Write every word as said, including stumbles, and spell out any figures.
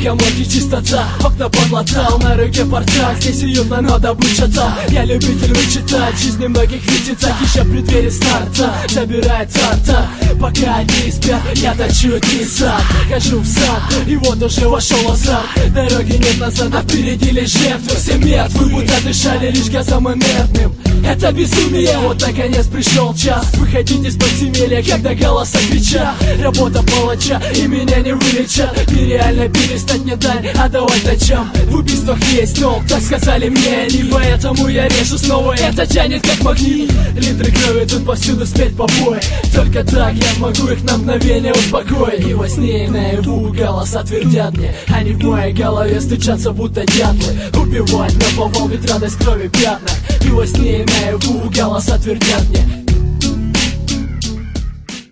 мозги чистота, окна подлатал, на руке портак, здесь уютно, но добыча там. Я любитель вычитать, жизни многих видит так, еще в преддверии старта собирает тарта. Пока они спят, я точу десант, хожу в сад, и вот уже вошел азарт. Дороги нет назад, а впереди лишь жертвы. Все мертвы, будто дышали лишь газом инертным. Это безумие, вот наконец пришел час выходить из подземелья, когда голоса кричат. Работа палача, и меня не вылечат. Нереально перестать не дать, а давай ночам. В убийствах есть толк, так сказали мне они, поэтому я режу снова, это тянет как магнит. Литры крови тут повсюду спеть побои, только так я смогу их на мгновение успокоить. И во сне, и наяву голоса твердят мне, они в моей голове стучатся будто дятлы. Убивать наповал ведь радость крови пятна. И во сне, и наяву голоса твердят мне.